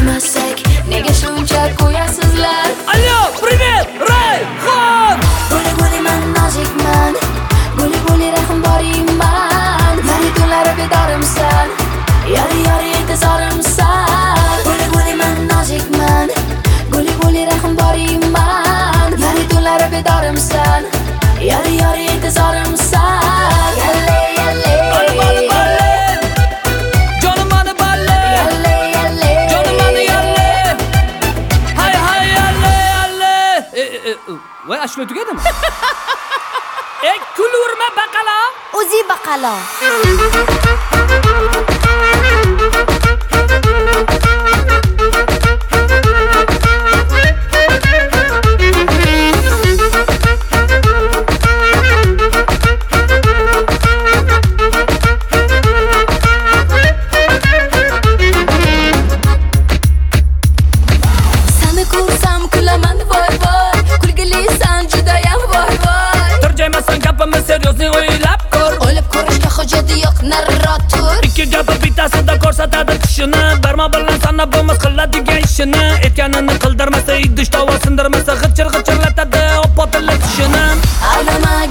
Bilmasak nega shuncha qo'yasizlar? Allo, привет, Rayhon! Guli man nozikman, guli rahm boringman. Yari tunlari bedorimsan, yari intizorimsan. Guli man nozikman, guli rahm boringman. Yari tunlari bedorimsan, yari intizorimsan. Yalle yalle Bali jonim mani bali jonim mani yalle hay yalle voy ashula tugadimi? Kulurma baqala o'zi baqalo. Seni ko'rsam kulaman voy voy, kulgilisan judayam voy voy. Turjaymasan gapimni seriozniy o'ylab ko'r. O'ylab ko'rishga hojati yo'q, nariroq Ikki gapi bittasida ko'rsatadi tushini. Barmoq bilan sanab bo'lmas qiladigan ishini. Aytganini qildirmasa, idish tova sindirmasa, g'ichirlatadi oppotilib tushini. Aldama